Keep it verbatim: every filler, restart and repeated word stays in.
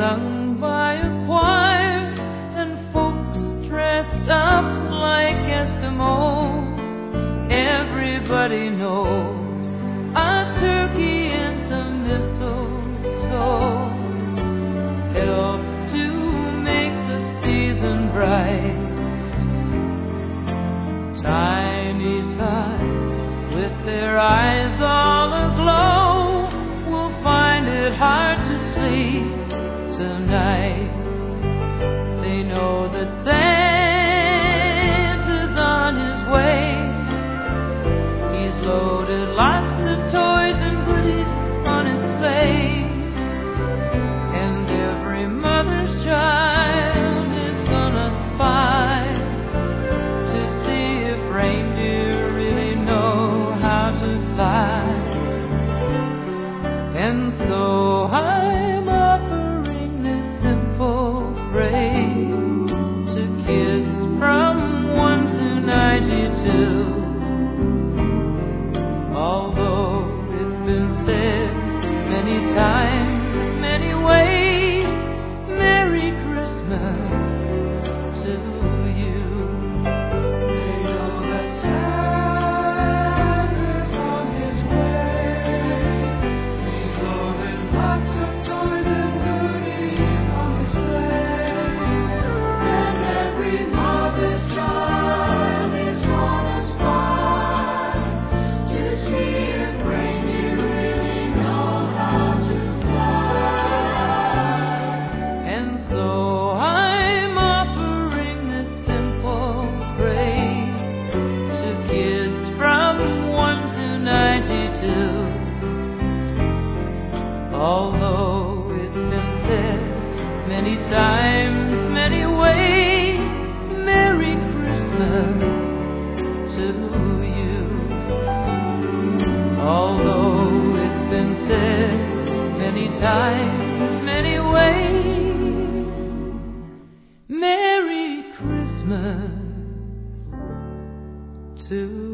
sung by a choir and folks dressed up like Eskimos. Everybody knows a turkey and some mistletoe help to make the season bright. Tiny tots with their eyes all aglow will find it hard to sleep tonight. They know that Santa's on his way. He's loaded lots of toys and goodies on his sleigh, and every mother's child is gonna spy to see if reindeer really know how to fly. And so I'm offering this simple phrase to kids from one to ninety-two. Although it's been said many times, many ways, Merry Christmas to you. They know that Santa's on his way. He's loaded lots of toys and goodies on his sleigh, and every mother's child is gonna spy to see if reindeer really know how to fly. And so I'm offering this simple phrase to kids from one to ninety-two. Although it's been said many times, many ways, Merry Christmas to you. Although it's been said many times, many ways, Merry Christmas to